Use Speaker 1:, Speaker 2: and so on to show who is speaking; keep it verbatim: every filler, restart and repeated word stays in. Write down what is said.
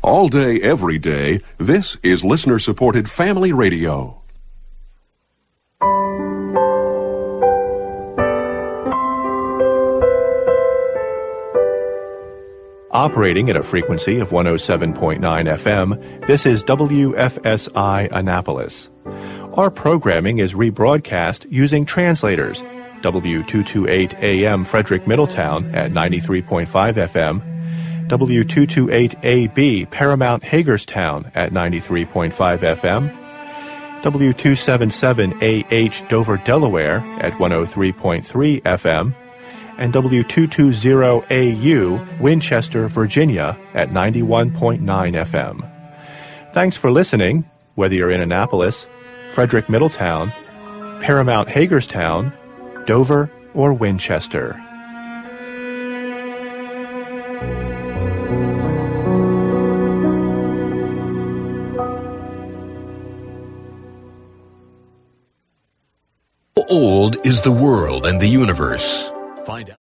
Speaker 1: All day, every day, this is listener-supported Family Radio.
Speaker 2: Operating at a frequency of one oh seven point nine F M, this is W F S I Annapolis. Our programming is rebroadcast using translators. W two twenty-eight A M Frederick Middletown at ninety-three point five F M, W two twenty-eight A B Paramount Hagerstown at ninety-three point five F M, W two seventy-seven A H Dover, Delaware at one oh three point three F M, and W two twenty A U Winchester, Virginia at ninety-one point nine F M. Thanks for listening, whether you're in Annapolis, Frederick Middletown, Paramount Hagerstown, Dover, or Winchester.
Speaker 3: How old is the world and the universe? Find out.